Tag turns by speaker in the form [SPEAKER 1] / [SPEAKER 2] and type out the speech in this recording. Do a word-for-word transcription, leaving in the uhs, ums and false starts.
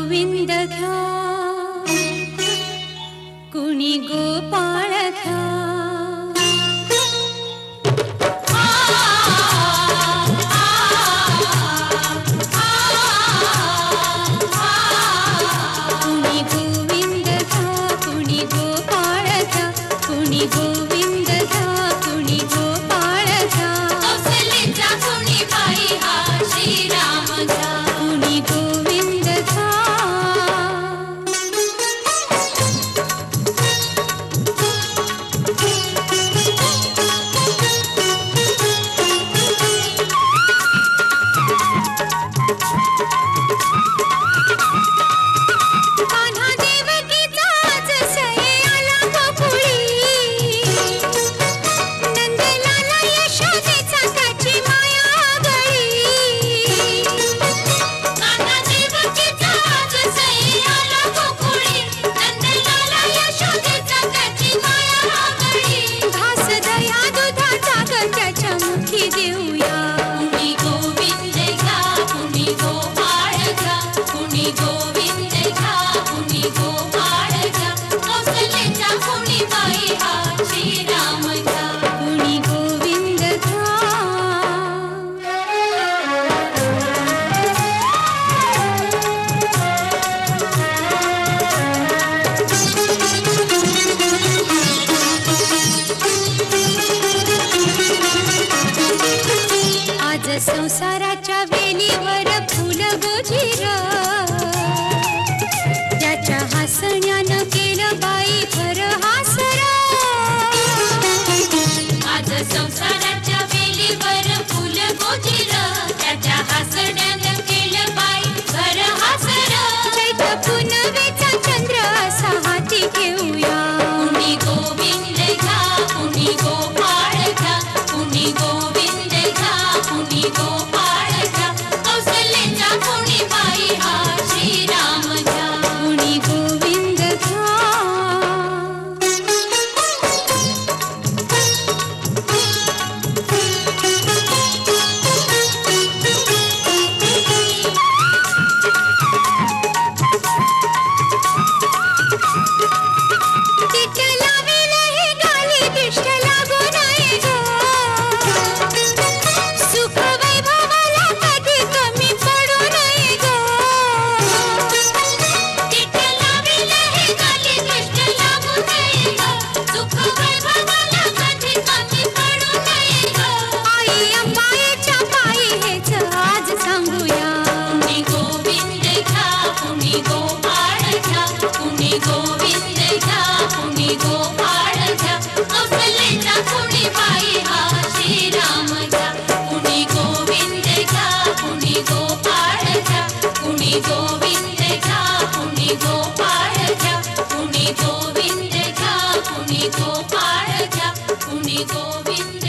[SPEAKER 1] गोविंद घ्या, कुणी गोपाळ घ्या। कुणी गोविंद घ्या, कुणी गोपाळ घ्या, कुणी गोविंद घ्या, कुणी गोपाळ घ्या।
[SPEAKER 2] कौसल्याचा कुणी बाई हा श्रीराम घ्या,
[SPEAKER 1] कुणी गोविंद घ्या। कान्हा देवकीचा आज सये आला गोकुळी, नंदलाला यशोदेचा त्याची माया गळी।
[SPEAKER 2] कान्हा देवकीचा आज सये आला गोकुळी, नंदलाला यशोदेचा त्याची माया गळी।
[SPEAKER 1] घास दया दुधाचा ग त्याच्या मुखी देऊया।
[SPEAKER 2] कुणी गोविंद घ्या, कुणी गोपाळ घ्या, कुणी गोविंद घ्या, कुणी गोपाळ घ्या। कौसल्याचा कुणी बाई हा श्रीराम घ्या,
[SPEAKER 1] कुणी गोविंद घ्या। आज संसाराच्या वेलीवर फुल गोजीर, त्याच्या हसण्यानं केलं बाई भर हासर।
[SPEAKER 2] आज संसाराच्या वेलीवर फुल गोजीर, त्याच्या हसण्यानं केलं बाई घर हासर।
[SPEAKER 1] चैत पुनवेचा चंद्र असा हाती घेऊया।
[SPEAKER 2] कुणी गोविंद घ्या, कुणी गोपाळ घ्या, कुणी गोविंद घ्या, कुणी गोपाळ घ्या। कौसल्याचा कुणी बाई हा श्रीराम घ्या,
[SPEAKER 1] कुणी गोविंद घ्या। तिथ लावेल ही गाली दिष्ट लागू नये ग, सुख वैभवाला कधी कमी पडू नये ग।
[SPEAKER 2] तिथ लावेल ही गाली दिष्ट लागू नये ग, सुख वैभवाला कधी कमी पडू नये ग।
[SPEAKER 1] आई अंबाईच्या पायी हेच आज सांगूया।
[SPEAKER 2] कुणी गोविंद घ्या, कुणी गोपाळ घ्या, कुणी गोविंद घ्या, कुणी गोपाळ घ्या। कौसल्याचा कुणी बाई हा श्रीराम घ्या, कुणी गोविंद घ्या, कुणी गोपाळ घ्या, कुणी गोविंद घ्या, कुणी गोपाळ घ्या, कुणी गोविंद घ्या, कुणी गोपाळ घ्या, कुणी गोविंद